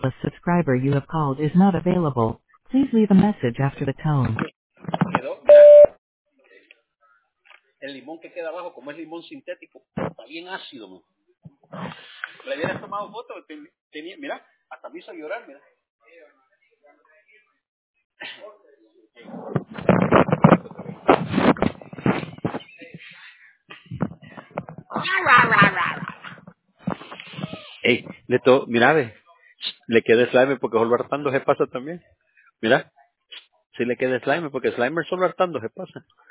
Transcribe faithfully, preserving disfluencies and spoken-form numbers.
The subscriber you have called is not available. Please leave a message after the tone. Quedó, mira, el limón que queda abajo, como es limón sintético, está bien ácido, man. Le hubieras tomado foto, ten- tenía, mira, hasta me hizo llorar, mira. Ey, le to, mira, ve, le queda slime porque solo hartando se pasa también. Mira, si le queda slime porque slime solo hartando se pasa.